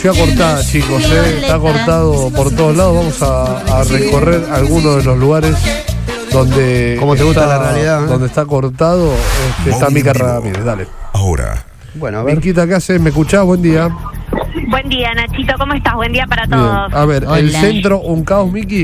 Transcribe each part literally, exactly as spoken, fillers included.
Está cortada, chicos, eh. Está cortado por todos lados. Vamos a, a recorrer algunos de los lugares donde. ¿Cómo te gusta está, la realidad? ¿Eh? Donde está cortado. Este, está Mica Ramírez, dale. Ahora. Bueno, a ver. Miquita, ¿qué haces? ¿Me escuchás? Buen día. Buen día, Nachito, ¿cómo estás? Buen día para Bien. todos. A ver, Hola. el centro, un caos, Miki.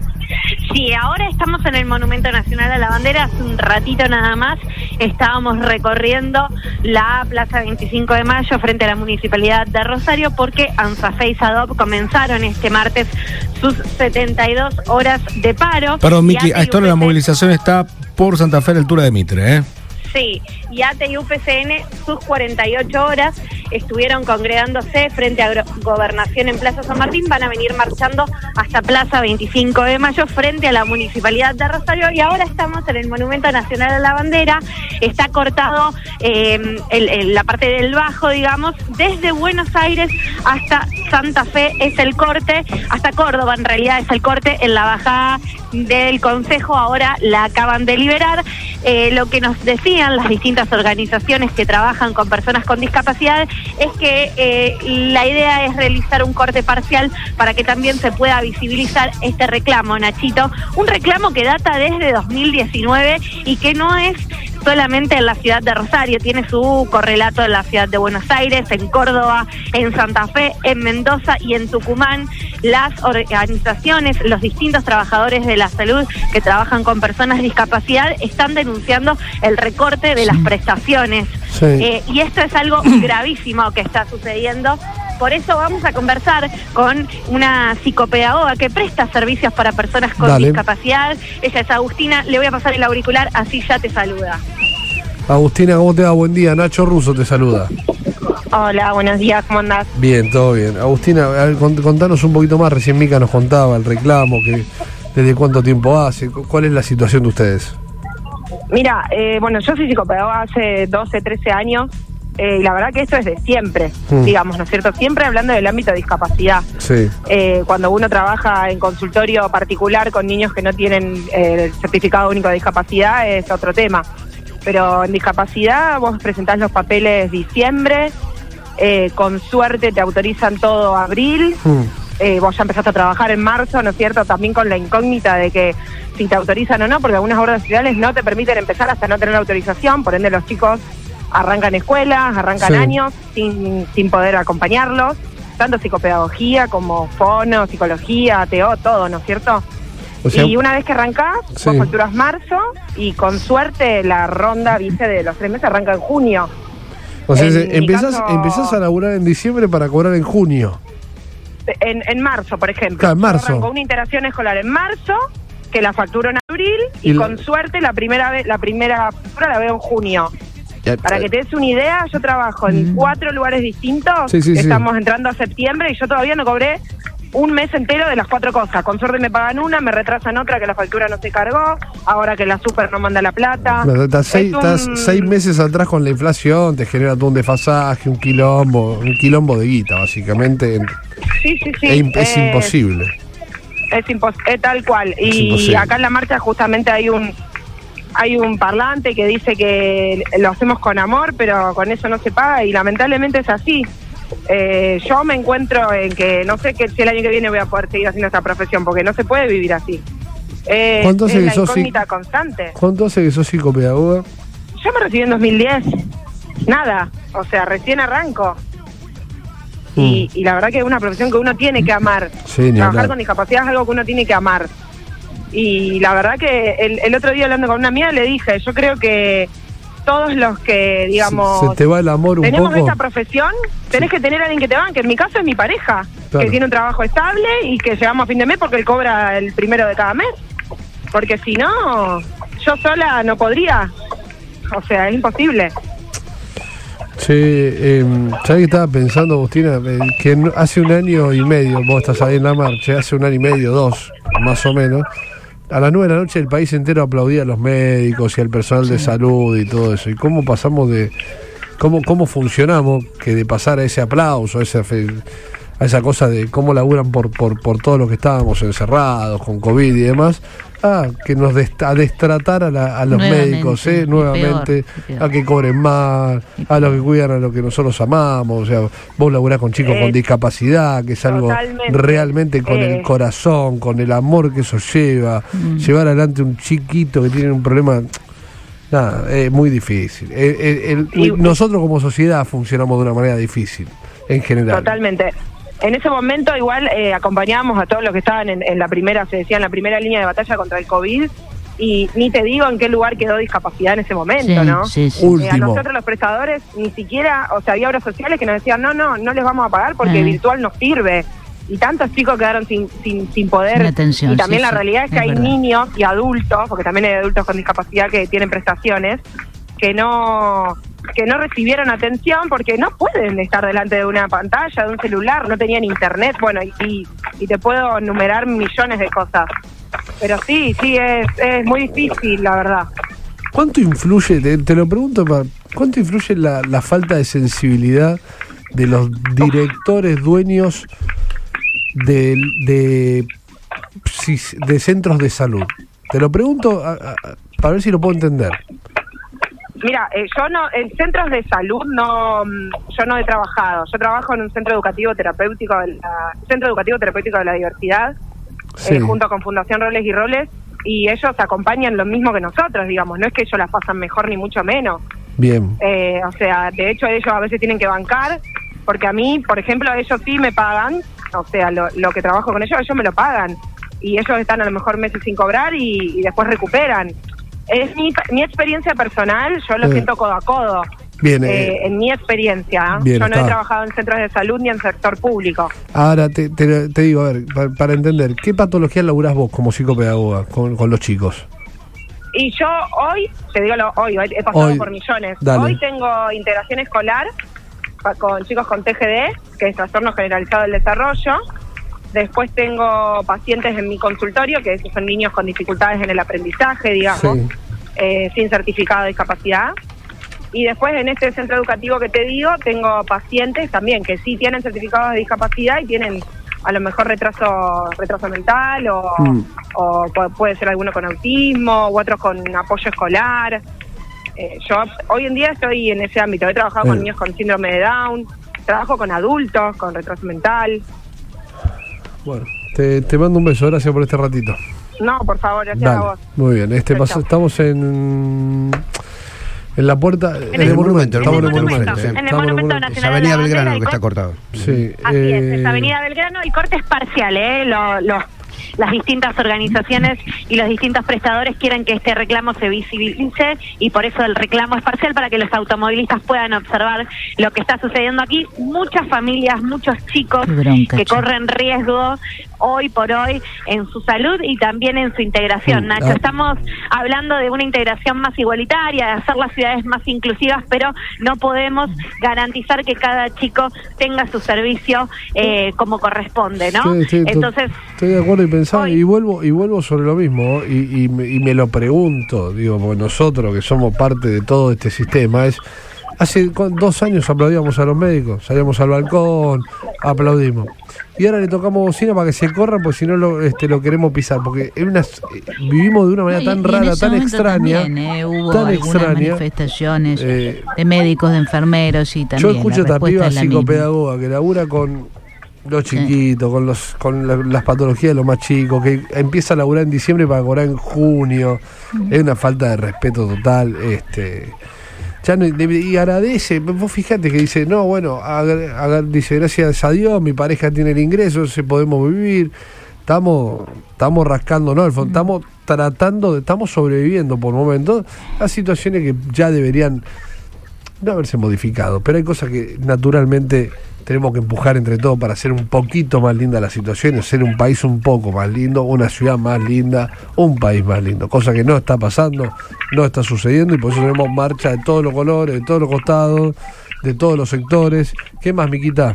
Sí, ahora estamos en el Monumento Nacional a la Bandera. Hace un ratito nada más estábamos recorriendo la Plaza veinticinco de mayo frente a la Municipalidad de Rosario porque ANSAFE y SADOP comenzaron este martes sus setenta y dos horas de paro. Perdón, Miki, Y a esta hora la movilización está por Santa Fe a la altura de Mitre, ¿eh? Sí, y A T I U P C N sus cuarenta y ocho horas estuvieron congregándose frente a Gobernación en Plaza San Martín. Van a venir marchando hasta Plaza veinticinco de mayo frente a la Municipalidad de Rosario y ahora estamos en el Monumento Nacional a la Bandera. Está cortado eh, el, el, la parte del bajo, digamos, desde Buenos Aires hasta Santa Fe es el corte, hasta Córdoba en realidad es el corte, en la bajada del Consejo ahora la acaban de liberar. Eh, lo que nos decían las distintas organizaciones que trabajan con personas con discapacidad es que eh, la idea es realizar un corte parcial para que también se pueda visibilizar este reclamo, Nachito. Un reclamo que data desde dos mil diecinueve y que no es solamente en la ciudad de Rosario, tiene su correlato en la ciudad de Buenos Aires, en Córdoba, en Santa Fe, en Mendoza y en Tucumán. Las organizaciones, los distintos trabajadores de la salud que trabajan con personas de discapacidad están denunciando el recorte de las prestaciones. Sí. Eh, y esto es algo gravísimo que está sucediendo. Por eso vamos a conversar con una psicopedagoga que presta servicios para personas con Dale. discapacidad. Ella es Agustina, le voy a pasar el auricular, así ya te saluda. Agustina, ¿cómo te va? Buen día. Nacho Russo te saluda. Hola, buenos días, ¿cómo andás? Bien, todo bien. Agustina, a ver, cont- contanos un poquito más. Recién Mica nos contaba el reclamo, que desde cuánto tiempo hace. ¿Cuál es la situación de ustedes? Mira, eh, bueno, yo soy psicopedagoga hace doce, trece años. Eh, y la verdad que esto es de siempre, Mm. digamos, ¿no es cierto? Siempre hablando del ámbito de discapacidad. Sí. Eh, cuando uno trabaja en consultorio particular con niños que no tienen eh, el certificado único de discapacidad es otro tema. Pero en discapacidad vos presentás los papeles diciembre, eh, con suerte te autorizan todo abril, Mm. eh, vos ya empezaste a trabajar en marzo, ¿no es cierto? También con la incógnita de que si te autorizan o no, porque algunas obras sociales no te permiten empezar hasta no tener la autorización, por ende los chicos arrancan escuelas, arrancan Sí. años sin, sin poder acompañarlos, tanto psicopedagogía como fono, psicología, T O, todo, ¿no es cierto? O sea, Y una vez que arrancás, Sí. vos facturas marzo y con suerte la ronda, viste, de los tres meses arranca en junio. o sea, en se- mi empezás, caso- empezás a laburar en diciembre para cobrar en junio. En, en marzo, por ejemplo. Claro, en marzo. Yo arranco una interacción escolar en marzo, que la facturo en abril, y, Y la- con suerte la primera vez, la primera factura la veo en junio. Ya- Para que te des una idea, yo trabajo en cuatro lugares distintos. Sí, sí, sí. Estamos entrando a septiembre y yo todavía no cobré un mes entero de las cuatro cosas. Con suerte me pagan una, me retrasan otra que la factura no se cargó, ahora que la super no manda la plata. Claro, Estás seis, Es un- estás seis meses atrás con la inflación, te genera todo un desfasaje, un quilombo, un quilombo de guita, básicamente. Sí, sí, sí. es, im- es eh, imposible. Es, impos es tal cual. Es Y imposible. acá en la marcha justamente hay un hay un parlante que dice que lo hacemos con amor, pero con eso no se paga y lamentablemente es así. Eh, yo me encuentro en que no sé que si el año que viene voy a poder seguir haciendo esta profesión, porque no se puede vivir así. Eh, ¿Cuánto hace es que la sos psi- incógnita constante. ¿Cuánto hace que sos psicopedagoga? Yo me recibí en dos mil diez. Nada, o sea, recién arranco. Y, y la verdad que es una profesión que uno tiene que amar. Sí, ni Trabajar hablar. con discapacidad es algo que uno tiene que amar. Y la verdad que el, el otro día hablando con una amiga le dije, yo creo que todos los que, digamos, Se, se te va el amor un tenemos poco. esta profesión, tenés que tener a alguien que te banque. En mi caso es mi pareja, Claro. que tiene un trabajo estable y que llegamos a fin de mes porque él cobra el primero de cada mes. Porque si no, yo sola no podría. O sea, es imposible. Sí, eh, ¿sabés que estaba pensando, Agustina? Eh, que no- hace un año y medio, vos estás ahí en la marcha, hace un año y medio, dos, más o menos, a las nueve de la noche el país entero aplaudía a los médicos y al personal de salud y todo eso. ¿Y cómo pasamos de... cómo, cómo funcionamos que de pasar a ese aplauso, a esa, fe- a esa cosa de cómo laburan por, por, por todo lo que estábamos encerrados, con COVID y demás, Ah, que nos dest- a destratar a, la, a los Nuevamente, médicos, ¿eh? y Nuevamente, peor, y peor. a que cobren más, a los que cuidan a los que nosotros amamos. O sea, vos laburás con chicos Eh, con discapacidad, que es algo totalmente. realmente con Eh. el corazón, con el amor que eso lleva. Mm. Llevar adelante un chiquito que tiene un problema. Nada, es muy difícil. El- el- el- Y- nosotros como sociedad funcionamos de una manera difícil, en general. Totalmente. En ese momento igual eh, acompañábamos a todos los que estaban en, en la primera, se decía, en la primera línea de batalla contra el COVID, y ni te digo en qué lugar quedó discapacidad en ese momento, Sí, ¿no? sí, sí. Uy. Eh, a Último. nosotros los prestadores ni siquiera, o sea, había obras sociales que nos decían, no, no, no les vamos a pagar porque Ah. virtual no sirve. Y tantos chicos quedaron sin, sin, sin poder. Sin atención, y también sí, la sí, realidad es que es hay verdad. niños y adultos, porque también hay adultos con discapacidad que tienen prestaciones, que no que no recibieron atención porque no pueden estar delante de una pantalla, de un celular, no tenían internet, bueno, y, y, y te puedo enumerar millones de cosas. Pero sí, sí, es, es muy difícil, la verdad. ¿Cuánto influye, te, te lo pregunto, pa- cuánto influye la, la falta de sensibilidad de los directores, dueños de, de, si- de centros de salud? Te lo pregunto a- a- a- para ver si lo puedo entender. Mira, eh, yo no, en centros de salud no, mm, yo no he trabajado. Yo trabajo en un centro educativo terapéutico, de la, centro educativo terapéutico de la diversidad, Sí. eh, junto con Fundación Roles y Roles, y ellos acompañan lo mismo que nosotros, digamos. No es que ellos las pasan mejor ni mucho menos. Bien. Eh, o sea, de hecho ellos a veces tienen que bancar, porque a mí, por ejemplo, ellos sí me pagan, o sea, lo, lo que trabajo con ellos, ellos me lo pagan, y ellos están a lo mejor meses sin cobrar y, y después recuperan. Es mi, mi experiencia personal, yo lo Eh. siento codo a codo. Bien, Eh, eh, en mi experiencia, ¿eh? bien, yo no está. he trabajado en centros de salud ni en sector público. Ahora te, te, te digo, a ver, pa- para entender, ¿qué patología laburás vos como psicopedagoga con, con los chicos? Y yo hoy, te digo lo, hoy, hoy he pasado Hoy, por millones. dale. Hoy tengo integración escolar pa- con chicos con T G D, que es trastorno generalizado del desarrollo. Después tengo pacientes en mi consultorio, que esos son niños con dificultades en el aprendizaje, digamos, Sí. eh, sin certificado de discapacidad. Y después en este centro educativo que te digo, tengo pacientes también que sí tienen certificados de discapacidad y tienen a lo mejor retraso retraso mental o, Mm. o pu- puede ser alguno con autismo u otros con apoyo escolar. Eh, yo hoy en día estoy en ese ámbito. He trabajado con Eh. niños con síndrome de Down, trabajo con adultos con retraso mental. Bueno, te, te mando un beso, gracias por este ratito. No, por favor, gracias Dale, a vos. muy bien. Este Chau, paso, chau. estamos en en la puerta en el monumento, estamos en en el el monumento, monumento. sí. En el Estamos Monumento monumento. Es Nacional Avenida de la Belgrano Bandera que y está Cor- cortado. Sí, Así es, eh, es Avenida Belgrano y corte es parcial, ¿eh? Lo- los- las distintas organizaciones y los distintos prestadores quieren que este reclamo se visibilice y por eso el reclamo es parcial para que los automovilistas puedan observar lo que está sucediendo aquí. Muchas familias, muchos chicos Qué bronca, que che. corren riesgo hoy por hoy en su salud y también en su integración. Mm, Nacho, ah. estamos hablando de una integración más igualitaria, de hacer las ciudades más inclusivas, pero no podemos garantizar que cada chico tenga su servicio eh, como corresponde, ¿no? Sí, sí, to- Entonces, estoy de acuerdo y pensaba hoy- y vuelvo y vuelvo sobre lo mismo y, y, me, y me lo pregunto, digo, porque nosotros que somos parte de todo este sistema es hace cu- dos años aplaudíamos a los médicos, salíamos al balcón, aplaudimos. Y ahora le tocamos bocina para que se corra, porque si no lo, este, lo queremos pisar, porque es una, vivimos de una manera Y- tan y en rara, ese tan momento extraña, también, eh, hubo tan algunas extraña. manifestaciones Eh, de médicos, de enfermeros y también Yo escucho la a esta respuesta piba es la misma. psicopedagoga que labura con los chiquitos, con los con la- las patologías de los más chicos, que empieza a laburar en diciembre para cobrar en junio. Es una falta de respeto total. este ya no- Y agradece, vos fijate que dice, no, bueno, agra- agra- dice, gracias a Dios, mi pareja tiene el ingreso, se podemos vivir. Estamos estamos rascando, ¿no? Al fondo, estamos tratando, de, estamos sobreviviendo por momentos a situaciones que ya deberían no haberse modificado, pero hay cosas que naturalmente tenemos que empujar entre todos para hacer un poquito más linda la situación, ser un país un poco más lindo, una ciudad más linda, un país más lindo, cosa que no está pasando, no está sucediendo y por eso tenemos marcha de todos los colores, de todos los costados, de todos los sectores. ¿Qué más, Miquita?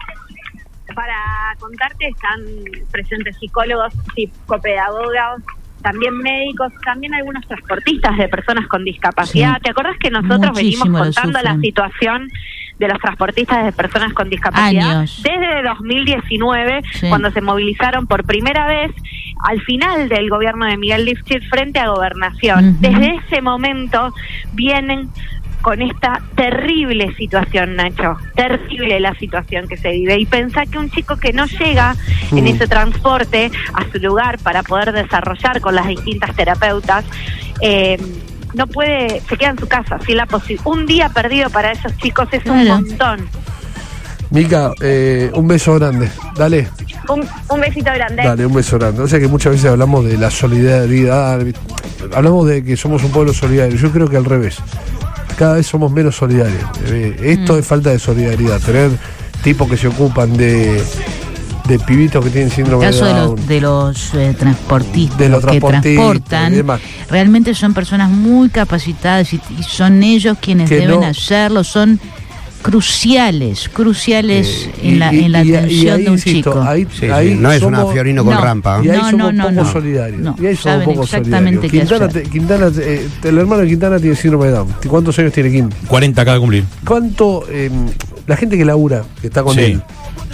para contarte, están presentes psicólogos, psicopedagogas, también médicos, también algunos transportistas de personas con discapacidad. Sí. ¿Te acordás que nosotros Muchísimo venimos lo contando la sufren. situación de los transportistas de personas con discapacidad Años. desde dos mil diecinueve, Sí. cuando se movilizaron por primera vez al final del gobierno de Miguel Lifchit frente a Gobernación. Uh-huh. Desde ese momento vienen con esta terrible situación, Nacho, terrible la situación que se vive. Y pensá que un chico que no llega uh. en ese transporte a su lugar para poder desarrollar con las distintas terapeutas, eh, no puede, se queda en su casa. Si la posi- un día perdido para esos chicos es un Claro. montón. Mica, eh, un beso grande, dale. Un, un besito grande. Dale, un beso grande. O sea que muchas veces hablamos de la solidaridad, hablamos de que somos un pueblo solidario. Yo creo que al revés. Cada vez somos menos solidarios. Eh, esto mm. es falta de solidaridad. Tener tipos que se ocupan de, de pibitos que tienen síndrome de Down. El caso de los, de los eh, transportistas, de los que transportistas transportan, realmente son personas muy capacitadas y, y son ellos quienes que deben no, hacerlo. Son cruciales, cruciales eh, en la, y, en la y, atención y ahí, de un insisto, chico. Ahí, sí, ahí sí, no es somos, una Fiorino con no, rampa. Y ahí no, somos no, poco no, solidarios. No, y ahí somos poco exactamente solidarios. Quintana, te, Quintana eh, el hermano de Quintana tiene síndrome de Down. ¿Cuántos años tiene Quint? cuarenta acaba de cumplir. ¿Cuánto, eh, la gente que labura, que está con sí. él,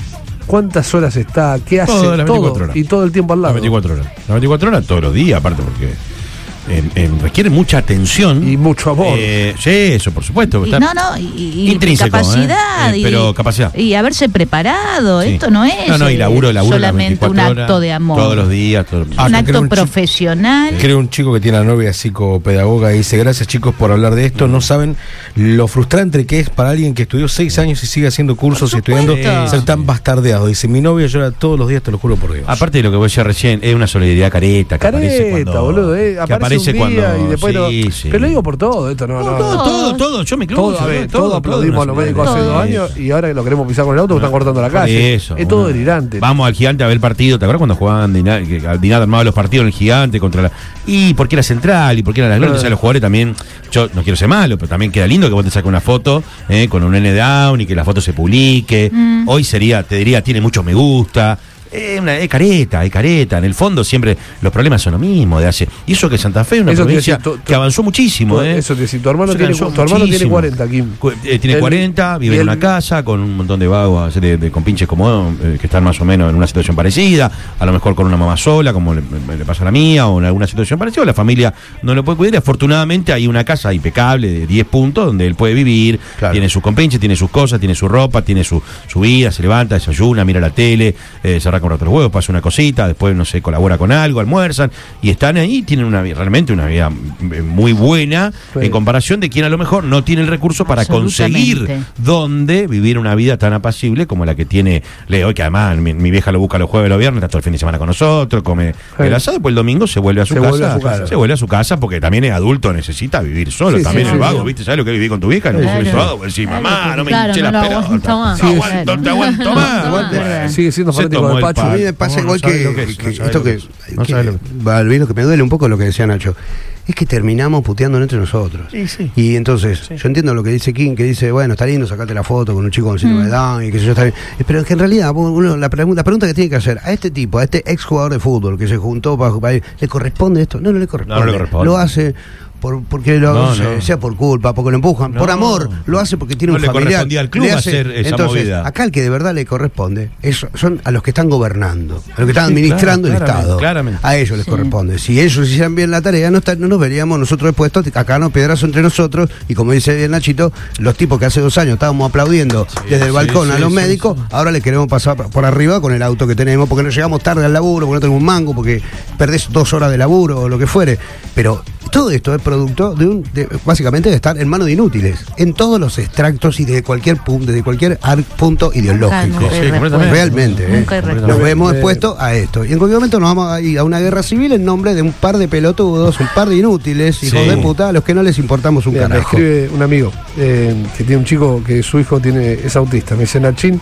cuántas horas está, qué hace, todo, todo horas. Y todo el tiempo al lado? Las veinticuatro horas. Las veinticuatro horas todos los días, aparte porque eh, eh, requiere mucha atención. Y mucho amor. Eh, sí, eso por supuesto. Y, no, no, y, y intrínseco, capacidad. Eh, y, pero capacidad. Y haberse preparado. Sí. Esto no es no, no, y laburo, laburo solamente un acto horas, de amor. Todos los días. Todo, ah, un acto un profesional. Chico, creo un chico que tiene una novia psicopedagoga y dice: gracias, chicos, por hablar de esto. No saben lo frustrante que es para alguien que estudió seis años y sigue haciendo cursos y estudiando eh, ser tan bastardeado. Dice: mi novia llora todos los días, te lo juro por Dios. Aparte de lo que vos decías recién, es una solidaridad careta. Que careta, aparece cuando, boludo. Eh, que aparece un día cuando. Y después sí, no, sí. Pero lo digo por todo esto, no, no. Todo, todo, todo. Yo me incluyo. Todo, a ver, todo, todo aplaudimos a los médicos hace dos años y ahora que lo queremos pisar con el auto, que están cortando la calle. Eso, es todo delirante. Vamos al Gigante a ver el partido. ¿Te acuerdas cuando jugaban Dinat, que Dinat armaba los partidos en el Gigante contra la. Y porque era central y porque era la gloria? O sea, los jugadores también. Yo no quiero ser malo, pero también queda lindo que vos te saques una foto eh, con un nene down y que la foto se publique. Mm. Hoy sería, te diría, tiene muchos me gusta. Es una es careta, es careta. En el fondo siempre los problemas son lo mismo de hace. Y eso que Santa Fe es una eso provincia decir, tu, tu, que avanzó muchísimo. Tu, ¿eh? Eso te decir, tu hermano, tiene, tu hermano tiene cuarenta, Kim. Eh, tiene el, cuarenta, vive en una casa con un montón de vagos, de, de compinches como eh, que están más o menos en una situación parecida. A lo mejor con una mamá sola, como le, le pasa a la mía, o en alguna situación parecida. La familia no lo puede cuidar. Afortunadamente hay una casa impecable de diez puntos donde él puede vivir. Claro. Tiene sus compinches, tiene sus cosas, tiene su ropa, tiene su, su vida, se levanta, desayuna, mira la tele, eh, se arranca un rato los huevos, pasa una cosita, después, no sé, colabora con algo, almuerzan y están ahí, tienen una realmente una vida muy buena sí. en comparación de quien a lo mejor no tiene el recurso para conseguir dónde vivir una vida tan apacible como la que tiene Leo, que además mi, mi vieja lo busca los jueves, los viernes, está todo el fin de semana con nosotros, come sí. el asado, después el domingo se vuelve a su, se casa, vuelve a su casa, se vuelve a su casa porque también es adulto, necesita vivir solo, sí, también sí, el vago, sí. ¿viste? ¿Sabes lo que viví con tu vieja? No claro. subís todo, pues sí, mamá, no me claro, hinché no la pelota. No aguanto, te aguanto más. Sigue siendo fanático del Pacho. A mí me pasa igual que esto que, no que, que va, lo que me duele un poco lo que decía Nacho es que terminamos puteándonos entre nosotros sí, sí. y entonces sí. yo entiendo lo que dice King, que dice bueno, está lindo sacarte la foto con un chico con síndrome mm. de Down y que yo está bien, pero que en realidad uno, la, pregunta, la pregunta que tiene que hacer a este tipo, a este ex jugador de fútbol que se juntó para, para ¿le corresponde esto? No, no le corresponde, no, no le corresponde. Lo hace Por, porque lo, no, sea, no. sea por culpa, porque lo empujan, no, por amor, lo hace porque tiene no un le familiar. Correspondía al club le hace, hacer esa entonces, movida. Acá el que de verdad le corresponde es, son a los que están gobernando, a los que están sí, administrando claro, el claramente, Estado. Claramente. A ellos les sí. corresponde. Si ellos hicieran bien la tarea, no, está, no nos veríamos nosotros expuestos acá no piedrazo entre nosotros. Y como dice bien Nachito, los tipos que hace dos años estábamos aplaudiendo sí, desde el balcón sí, a los sí, médicos, sí, sí. ahora le queremos pasar por arriba con el auto que tenemos, porque no llegamos tarde al laburo, porque no tenemos un mango, porque perdés dos horas de laburo o lo que fuere. Pero todo esto es producto de un de, básicamente de estar en manos de inútiles en todos los extractos y desde cualquier punto, desde cualquier punto ideológico. Sí, realmente eh, nos vemos expuestos a esto y en cualquier momento nos vamos a ir a una guerra civil en nombre de un par de pelotudos, un par de inútiles, hijos sí. de puta, a los que no les importamos un Mira, carajo. Me escribe un amigo eh, que tiene un chico que su hijo tiene es autista, me dice Nachín,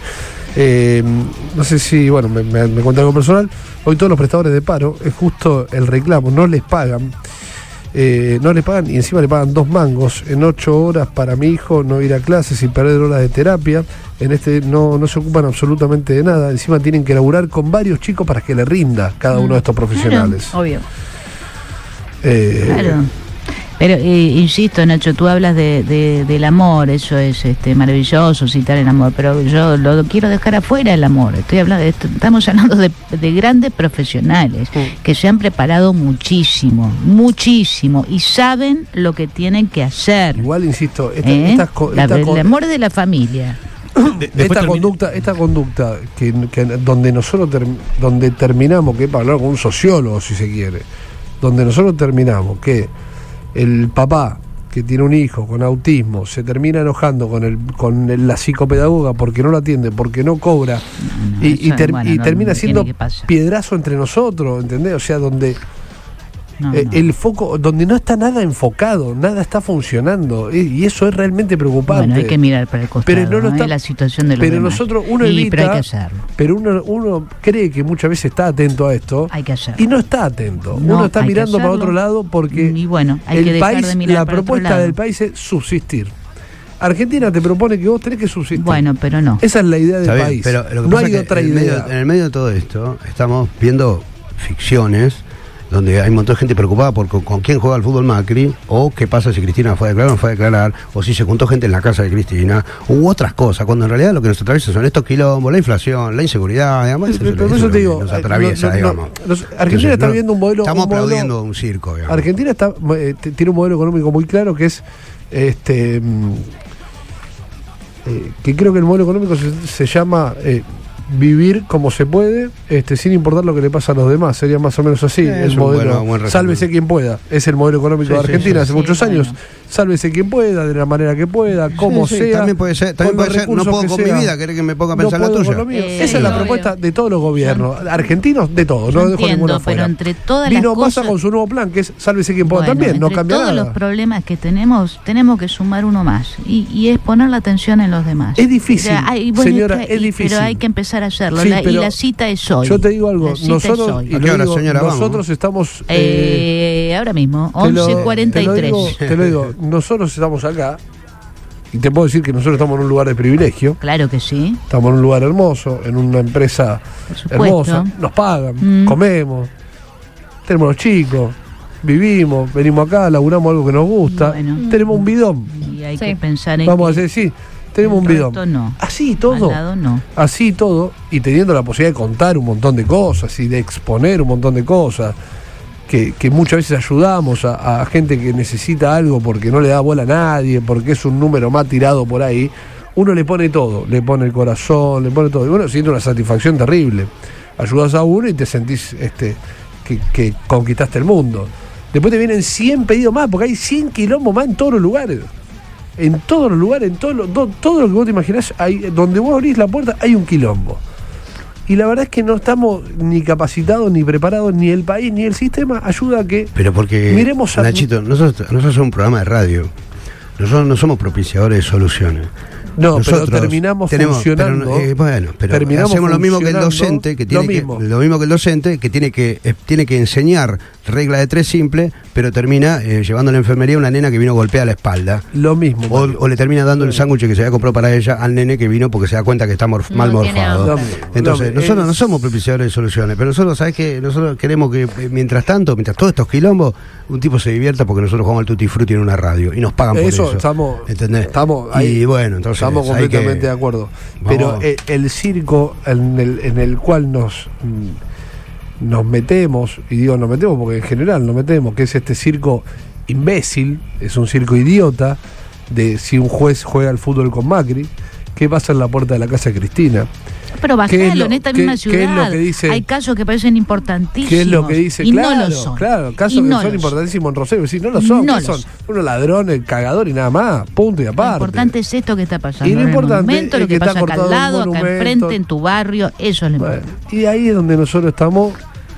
eh, no sé si, bueno, me, me, me cuenta algo personal, hoy todos los prestadores de paro, es justo el reclamo, no les pagan. Eh, no le pagan y encima le pagan dos mangos en ocho horas para mi hijo no ir a clases y perder horas de terapia. En este no, no se ocupan absolutamente de nada. Encima tienen que laburar con varios chicos para que le rinda cada uno de estos profesionales. Claro, obvio. Eh, claro. Pero, eh, insisto, Nacho, tú hablas de, de, del amor, eso es este maravilloso, citar el amor, pero yo lo, lo quiero dejar afuera el amor. Estoy hablando de esto, estamos hablando de, de grandes profesionales sí. que se han preparado muchísimo, muchísimo, y saben lo que tienen que hacer. Igual, insisto, esta, ¿Eh? esta, la, esta, el amor de la familia. De, esta conducta, esta conducta que, que donde nosotros ter, donde terminamos, que para hablar con un sociólogo si se quiere, donde nosotros terminamos que el papá que tiene un hijo con autismo se termina enojando con el con el, la psicopedagoga porque no lo atiende, porque no cobra no, no, y, y, ter, bueno, y no, termina no siendo piedrazo entre nosotros, ¿entendés? O sea, donde No, eh, no. el foco, donde no está nada enfocado, nada está funcionando, y, y eso es realmente preocupante. Bueno, hay que mirar para el costado, pero no, no está, la situación de los pero demás. nosotros uno y, evita, pero hay que hacerlo. Pero uno, uno cree que muchas veces está atento a esto, hay que hacerlo. Y no está atento, no, uno está mirando para otro lado porque y bueno, hay el que dejar país, de mirar la para propuesta otro lado. del país es subsistir. Argentina te propone que vos tenés que subsistir. Bueno, pero no. Esa es la idea del bien, país. Pero lo que no pasa hay es que otra en idea. Medio, en el medio de todo esto estamos viendo ficciones donde hay un montón de gente preocupada por con, con quién juega al fútbol Macri, o qué pasa si Cristina fue a declarar o no fue a declarar, o si se juntó gente en la casa de Cristina, u otras cosas, cuando en realidad lo que nos atraviesa son estos quilombos, la inflación, la inseguridad, digamos, pero, eso, pero eso, eso eso te digo, nos atraviesa, no, no, digamos. No, los, Argentina Entonces, está no, viendo un modelo. Estamos un modelo, aplaudiendo un circo, digamos. Argentina está, eh, tiene un modelo económico muy claro que es este eh, que creo que el modelo económico se, se llama eh, vivir como se puede, este, sin importar lo que le pasa a los demás. Sería más o menos así eh, el modelo. Buen, buen sálvese quien pueda. Es el modelo económico sí, de Argentina sí, sí, hace sí, muchos bueno. años. Sálvese quien pueda, de la manera que pueda, como sí, sí, sea. También puede ser, también puede ser no puedo con sea. mi vida, querés que me ponga a pensar no la tuya. Eh, Esa es la obvio. propuesta de todos los gobiernos yo, argentinos, de todos, no dejo ninguno pero fuera. Entre todas Vino las Massa cosas, con su nuevo plan, que es sálvese quien pueda bueno, también, no cambia nada. Todos los problemas que tenemos, tenemos que sumar uno más, y, y es poner la atención en los demás. Es difícil, o sea, hay, bueno, señora, es, es difícil. Pero hay que empezar a hacerlo, sí, la, y la cita es hoy. Yo te digo algo, nosotros, y digo, digo, señora, nosotros vamos. estamos... Eh, eh, ahora mismo, once cuarenta y tres. Te lo digo, nosotros estamos acá, y te puedo decir que nosotros estamos en un lugar de privilegio. Claro que sí. Estamos en un lugar hermoso, en una empresa hermosa. Nos pagan, mm. comemos, tenemos los chicos, vivimos, venimos acá, laburamos algo que nos gusta. Bueno. Tenemos un bidón. Y hay sí. que pensar en Vamos que a decir, sí, tenemos un bidón. No. Así todo. Al lado no. Así todo. Y teniendo la posibilidad de contar un montón de cosas y de exponer un montón de cosas. Que, que muchas veces ayudamos a, a gente que necesita algo porque no le da bola a nadie, porque es un número más tirado por ahí. Uno le pone todo, le pone el corazón, le pone todo. Y bueno, siente una satisfacción terrible. Ayudas a uno y te sentís este, que, que conquistaste el mundo. Después te vienen cien pedidos más, porque hay cien quilombos más en todos los lugares. En todos los lugares, en todo lo, todo, todo lo que vos te imaginás, hay, donde vos abrís la puerta hay un quilombo. Y la verdad es que no estamos ni capacitados, ni preparados, ni el país, ni el sistema ayuda a que Pero porque, miremos a... Nachito, nosotros, nosotros somos un programa de radio. Nosotros no somos propiciadores de soluciones. No, Nosotros pero terminamos tenemos, funcionando. Pero, eh, bueno, pero terminamos hacemos lo mismo que el docente, que tiene lo que, mismo. lo mismo que el docente, que tiene que eh, tiene que enseñar regla de tres simple, pero termina eh, llevando a la enfermería a una nena que vino golpeada a la espalda. Lo mismo. O, o le termina dando el sándwich que se había comprado para ella al nene que vino porque se da cuenta que está morf- no mal morfado. Lo Entonces, lo nosotros es... no somos propiciadores de soluciones, pero nosotros, ¿sabes qué? Nosotros queremos que, eh, mientras tanto, mientras todos estos quilombos, un tipo se divierta porque nosotros jugamos al Tutti Frutti en una radio y nos pagan por eso. Eso, estamos, ¿entendés? Estamos ahí, y bueno, entonces estamos completamente que, de acuerdo. Pero el, el circo en el, en el cual nos nos metemos, y digo nos metemos porque en general nos metemos, que es este circo imbécil, es un circo idiota, de si un juez juega al fútbol con Macri, ¿qué pasa en la puerta de la casa de Cristina? Pero bajalo, en esta misma qué, ciudad qué es lo que dice, hay casos que parecen importantísimos. ¿Qué es lo que dice? Y claro, no lo son. Claro, casos y que no son importantísimos en Rosario. Sí, no lo son. No ¿Qué lo son? son. Unos ladrones, cagador y nada más. Punto y aparte. Lo importante es esto que está pasando. Y lo en importante el monumento, es lo que, que pasa acá al lado, acá enfrente, en tu barrio. Eso es lo bueno, importante. y ahí es donde nosotros estamos.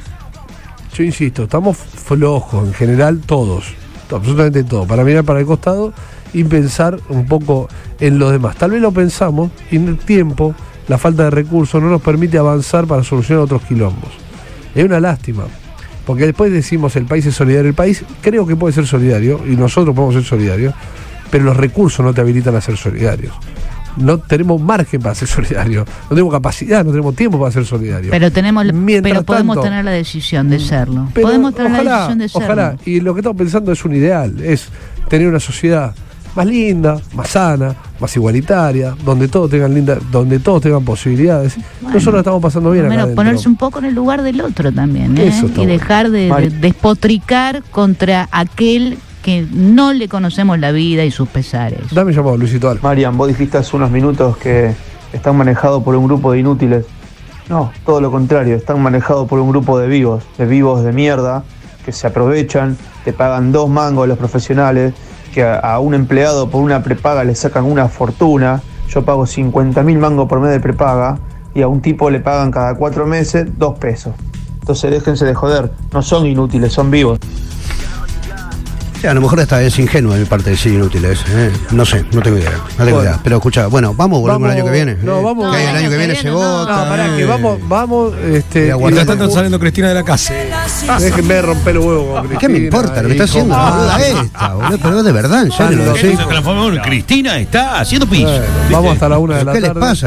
Yo insisto, estamos flojos en general todos. Absolutamente todos. Para mirar para el costado y pensar un poco en los demás. Tal vez lo pensamos y en el tiempo, la falta de recursos no nos permite avanzar para solucionar otros quilombos. Es una lástima, porque después decimos el país es solidario. El país creo que puede ser solidario y nosotros podemos ser solidarios, pero los recursos no te habilitan a ser solidarios. no tenemos margen para ser solidarios, no tenemos capacidad, no tenemos tiempo para ser solidarios. Pero tenemos, Mientras pero podemos tanto, tener la decisión de serlo. pero Podemos tener ojalá, la decisión de serlo. Ojalá, y lo que estamos pensando es un ideal, es tener una sociedad más linda, más sana, más igualitaria, donde todos tengan linda, donde todos tengan posibilidades. Bueno, nosotros la estamos pasando bien Por lo acá menos adentro. ponerse un poco en el lugar del otro también, ¿eh? Eso está Y bueno. dejar de, de despotricar contra aquel que no le conocemos la vida y sus pesares. Dame llamado, Luisito. Dale. Marian, vos dijiste hace unos minutos que están manejados por un grupo de inútiles. No, todo lo contrario, están manejados por un grupo de vivos, de vivos de mierda, que se aprovechan, te pagan dos mangos los profesionales, que a, a un empleado por una prepaga le sacan una fortuna. Yo pago cincuenta mil mangos por mes de prepaga y a un tipo le pagan cada cuatro meses dos pesos. Entonces déjense de joder, no son inútiles, son vivos. Sí, a lo mejor esta es ingenuo de mi parte decir inútiles, ¿eh? No sé, no tengo idea, no tengo Bueno. idea. Pero escucha, bueno, vamos a volver Vamos- el año que viene. no, ¿eh? vamos- Que el año que viene se no, vota. No, pará, ¿eh? que vamos, vamos, este. Y aguardar. Mientras tanto saliendo Cristina de la casa. Déjenme de romper el huevo con Cristina. ¿Qué me importa lo que está y haciendo con- la boluda esta, boludo? Pero de verdad, en serio. Ah, lo no, decís. Se transformó en Cristina, está haciendo piso. Eh, Vamos hasta la una de la ¿Qué les tarde. pasa?